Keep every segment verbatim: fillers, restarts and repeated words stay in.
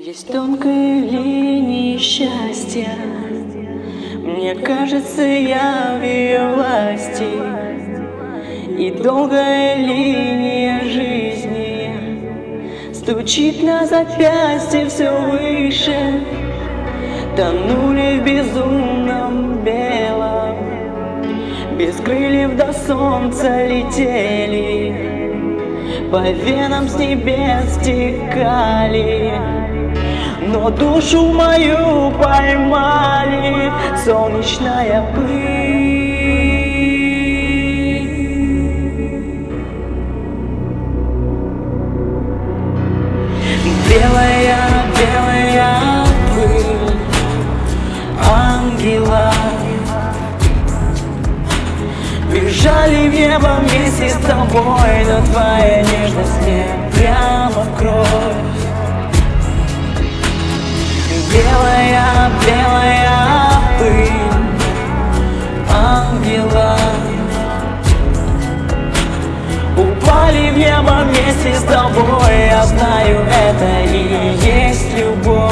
Есть тонкая линия счастья, мне кажется, я в ее власти. И долгая линия жизни стучит на запястье все выше. Тонули в безумном белом, без крыльев до солнца летели, по венам с небес стекали, но душу мою поймали солнечная пыль. Белая, белая пыль ангела бежали в небо вместе с тобой, но твоя нежность мне прямо в кровь. Белая, белая пыль ангела упали в небо вместе с тобой. Я знаю, это и есть любовь.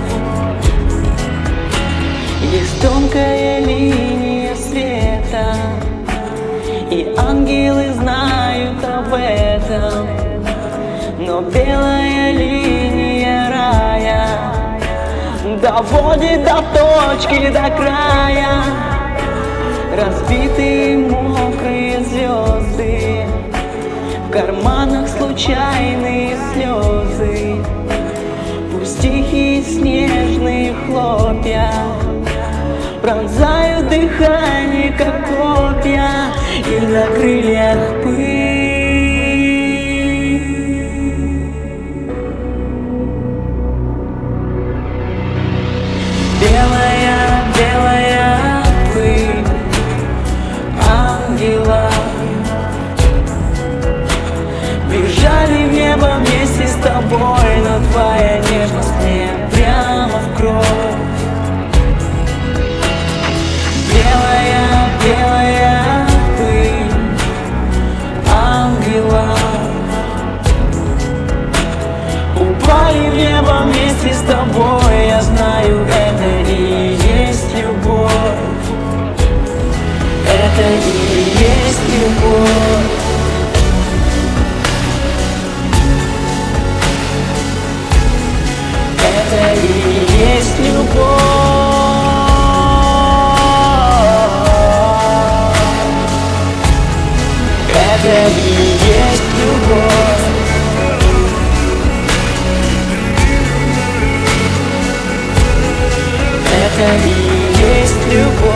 Есть тонкая линия света, и ангелы знают об этом, но белая линия рая доводит до точки, до края. Разбитые мокрые звезды, в карманах случайные слезы, пусть тихие снежные хлопья пронзают дыхание, как копья, и на крыльях пыль. Белая, белая пыль ангела бежали в небо вместе с тобой, но твоя нежность мне прямо в кровь. Белая, белая пыль ангела упали в небо вместе с тобой. Я знаю, это и есть любовь. Это и есть любовь. Это и есть любовь. Это и есть любовь. Это и есть любовь.